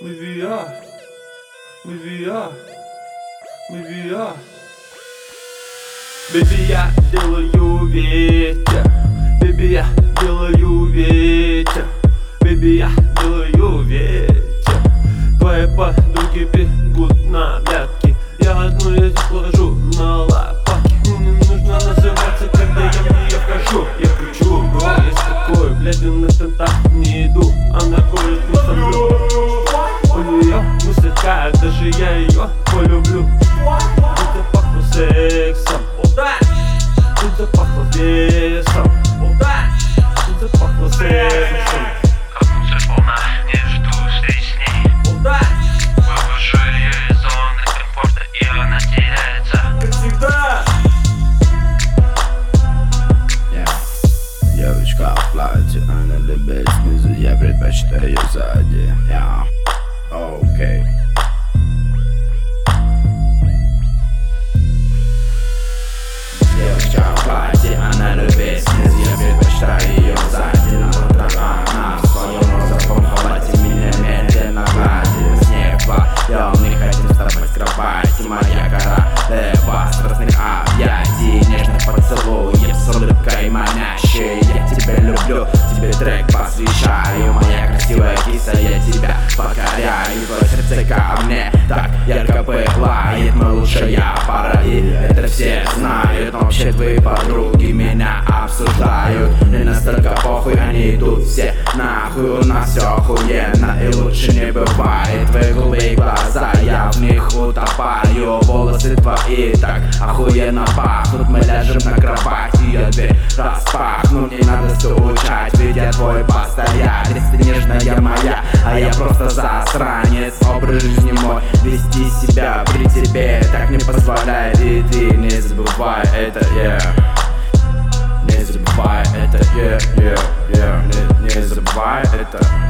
Maybe я Baby, я делаю ветер. Baby, я делаю ветер. Baby, я делаю ветер. Твои подруги бегут на пятки. Я одну из них ложу на лопатки. Мне не нужно называться, когда я в нее вхожу. Я кричу, есть такой, блядь, на стендап не иду. Она курит, не сомлю. У нее мысли как, даже я ее полюблю. Тут запахло сексом, тут запахло весом, тут запахло сексом. Как мусор полна, не жду встреч с ней. Вывожу ее из зоны комфорта, и она теряется. Как всегда. Девочка в платье, она любит снизу, я предпочитаю сзади. Окей. Девочка в платье, она любит снизу, я предпочитаю ее сзади. На утро она в своем розовом халате меня медленно гладит. С неба, мы хотим с тобой с кровати, моя королева страстных объятий, нежных поцелуев с улыбкой манящей. Я тебя люблю, тебе трек посвящаю, моя красивая киса, я тебя покоряю. Твое сердце ко мне так ярко пылает, мы лучшая пара, и это все знают. Но вообще твои подруги меня обсуждают. Мне настолько похуй, они идут все нахуй. У нас все охуенно и лучше не бывает. Твои голубые глаза, я в них утопаю. Волосы твои так охуенно пахнут. Мы ляжем на кровати, я дверь распахну. Не надо стучать, ведь я твой постоялец. Ты нежная моя, а я просто засранец. Образ жизни мой, вести себя при тебе так не позволяет. И ты не забывай это, не забывай это, не забывай это.